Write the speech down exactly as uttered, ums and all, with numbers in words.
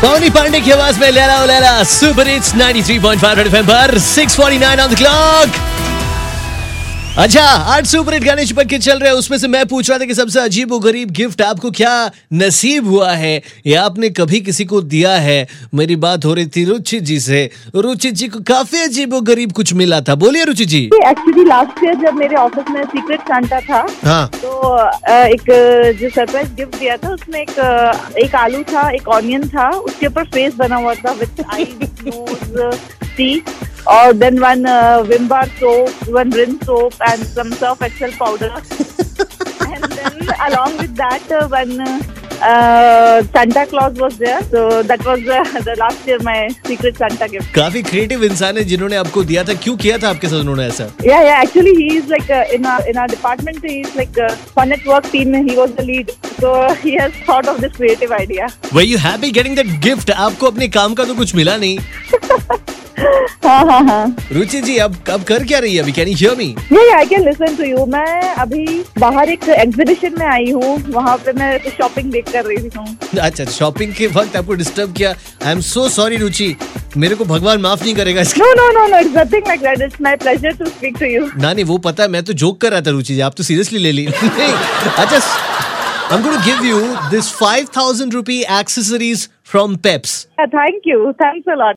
पवनी पांडे की आवाज में लैला ओ Laila super hits ninety three point five red FM पर six forty nine on the clock. अच्छा, आज सुपर हिट गाने चिपक के चल रहे हैं। उसमें से मैं पूछ रहा था कि सबसे अजीब व गरीब गिफ्ट आपको क्या नसीब हुआ है या आपने कभी किसी को दिया है। मेरी बात हो रही थी रुचि जी से। रुचि जी को काफी अजीब व गरीब कुछ मिला था। बोलिए Ruchi ji. Actually last year जब मेरे ऑफिस में सीक्रेट सांता था, हाँ, तो एक जो सरप्राइज गिफ्ट दिया था उसमें एक एक आलू था, एक ऑनियन था, उसके ऊपर फेस बना हुआ था विद आईज, नोज, टीथ, और then one uh, Vim bar soap, one rinse soap, and some Surf Excel powder. And then along with that, uh, one uh, Santa Claus was there. So that was uh, the last year my secret Santa gift. काफी creative इंसान है जिन्होंने आपको दिया था। क्यों किया था आपके साथ उन्होंने ऐसा? Yeah, yeah. Actually, he is like uh, in our in our department. He is like uh, fun at work team. He was the lead. So he has thought of this creative idea. Were you happy getting that gift? आपको अपने काम का तो कुछ मिला नहीं। हाँ हाँ हाँ। रुचि जी, अब अब कर क्या रही है अभी? Can you hear me? Yeah, yeah, I can listen to you. मैं अभी बाहर एक एग्जीबिशन में आई हूँ, वहाँ पे मैं कुछ शॉपिंग देख कर रही हूँ। अच्छा, शॉपिंग के वक्त आपको डिस्टर्ब किया। आई एम सो सॉरी रुचि, मेरे को भगवान माफ नहीं करेगा इसका। No, no, no, no, it's nothing like that. It's my pleasure to speak to you. ना नहीं, वो पता है, मैं तो जोक कर रहा था रुचि जी, आप तो सीरियसली ले ली। अच्छा, I'm going to give you this five thousand rupee accessories from Peps. Yeah, thank you. Thanks a lot.